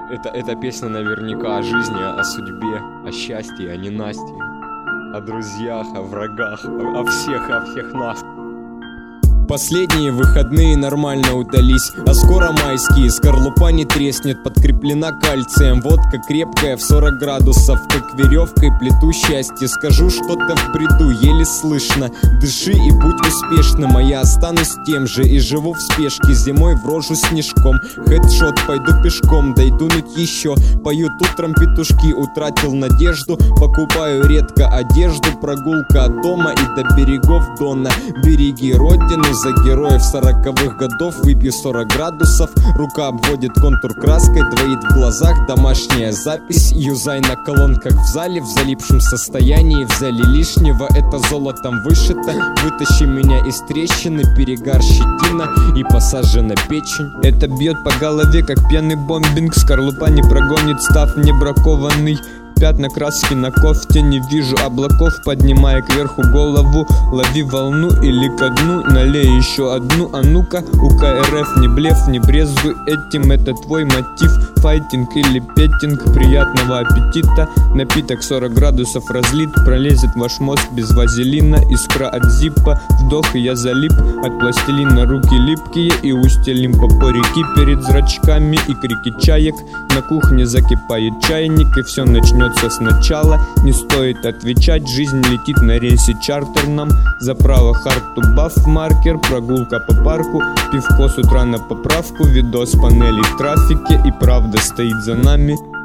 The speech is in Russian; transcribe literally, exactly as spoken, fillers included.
Это, эта песня наверняка о жизни, о судьбе, о счастье, о ненастье, о друзьях, о врагах, о, о всех, о всех нас. Последние выходные нормально удались, а скоро майские, скорлупа не треснет, подкреплена кальцием. Водка крепкая в сорок градусов, как веревкой плету счастье. Скажу что-то в бреду, еле слышно. Дыши и будь успешным, а я останусь тем же и живу в спешке. Зимой в рожу снежком, хедшот, пойду пешком, дойду ныть еще. Поют утром петушки, утратил надежду, покупаю редко одежду. Прогулка от дома и до берегов Дона. Береги родину, за героев сороковых годов. Выпью сорок градусов, рука обводит контур краской, двоит в глазах домашняя запись. Юзай на колонках в зале, в залипшем состоянии. Взяли лишнего, это золотом вышито. Вытащи меня из трещины, перегар, щетина и посажена печень. Это бьет по голове, как пьяный бомбинг. Скорлупа не прогонит, став не бракованный. Пятна краски на кофте, не вижу облаков, поднимая кверху голову. Лови волну или ко дну, налей еще одну. А ну-ка, у КРФ не блеф, не брезгуй этим, это твой мотив. Файтинг или петтинг, приятного аппетита. Напиток сорок градусов разлит, пролезет ваш мозг без вазелина. Искра от зиппа, вдох и я залип. От пластилина руки липкие и устелим по реки перед зрачками. И крики чаек, на кухне закипает чайник, и все начнется сначала. Не стоит отвечать, жизнь летит на рейсе чартерном. Заправа харту баф маркер, прогулка по парку. Пивко с утра на поправку, видос панелей в трафике. И правда стоит за нами.